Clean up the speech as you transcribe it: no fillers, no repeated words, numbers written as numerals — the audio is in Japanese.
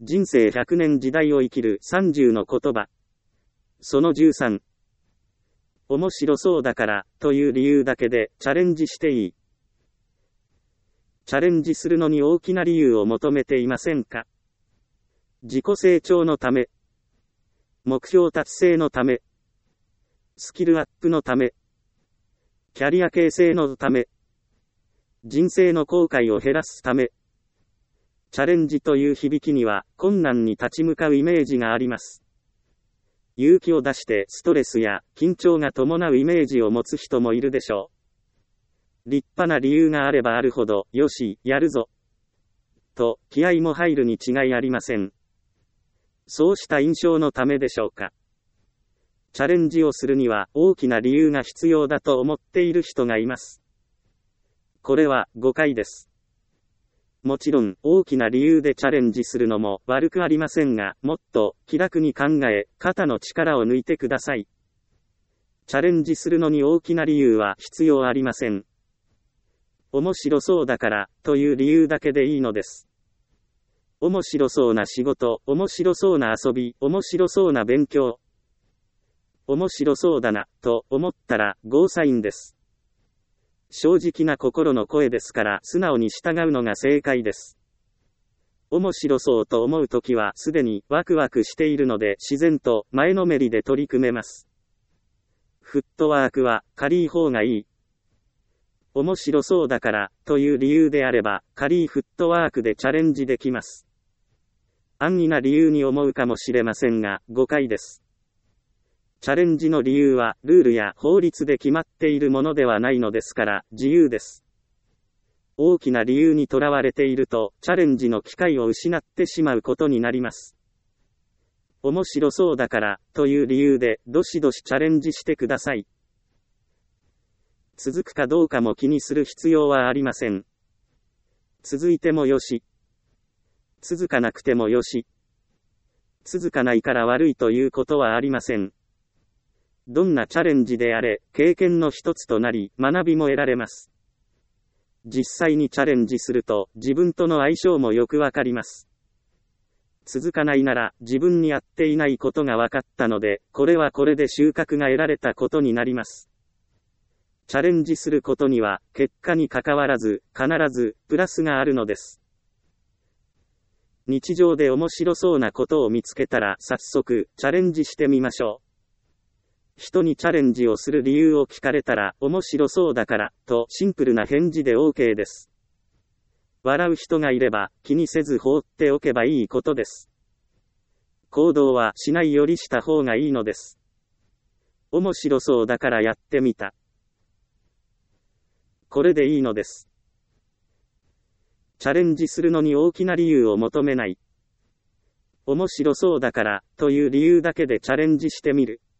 人生100年時代を生きる30の言葉。その13。面白そうだからという理由だけでチャレンジしていい。チャレンジするのに大きな理由を求めていませんか？自己成長のため、目標達成のため、スキルアップのため、キャリア形成のため、人生の後悔を減らすため。チャレンジという響きには困難に立ち向かうイメージがあります。勇気を出してストレスや緊張が伴うイメージを持つ人もいるでしょう。立派な理由があればあるほど、よし、やるぞ。と、気合も入るに違いありません。そうした印象のためでしょうか。チャレンジをするには大きな理由が必要だと思っている人がいます。これは誤解です。もちろん大きな理由でチャレンジするのも悪くありませんが、もっと気楽に考え、肩の力を抜いてください。チャレンジするのに大きな理由は必要ありません。面白そうだからという理由だけでいいのです。面白そうな仕事、面白そうな遊び、面白そうな勉強。面白そうだなと思ったらゴーサインです。正直な心の声ですから素直に従うのが正解です。面白そうと思うときはすでにワクワクしているので自然と前のめりで取り組めます。フットワークは軽い方がいい。面白そうだからという理由であれば軽いフットワークでチャレンジできます。安易な理由に思うかもしれませんが誤解です。チャレンジの理由はルールや法律で決まっているものではないのですから自由です。大きな理由にとらわれているとチャレンジの機会を失ってしまうことになります。面白そうだからという理由でどしどしチャレンジしてください。続くかどうかも気にする必要はありません。続いてもよし。続かなくてもよし。続かないから悪いということはありません。どんなチャレンジであれ、経験の一つとなり、学びも得られます。実際にチャレンジすると、自分との相性もよくわかります。続かないなら、自分に合っていないことが分かったので、これはこれで収穫が得られたことになります。チャレンジすることには、結果に関わらず、必ず、プラスがあるのです。日常で面白そうなことを見つけたら、早速、チャレンジしてみましょう。人にチャレンジをする理由を聞かれたら、面白そうだから、とシンプルな返事で OK です。笑う人がいれば、気にせず放っておけばいいことです。行動はしないよりした方がいいのです。面白そうだからやってみた。これでいいのです。チャレンジするのに大きな理由を求めない。面白そうだから、という理由だけでチャレンジしてみる。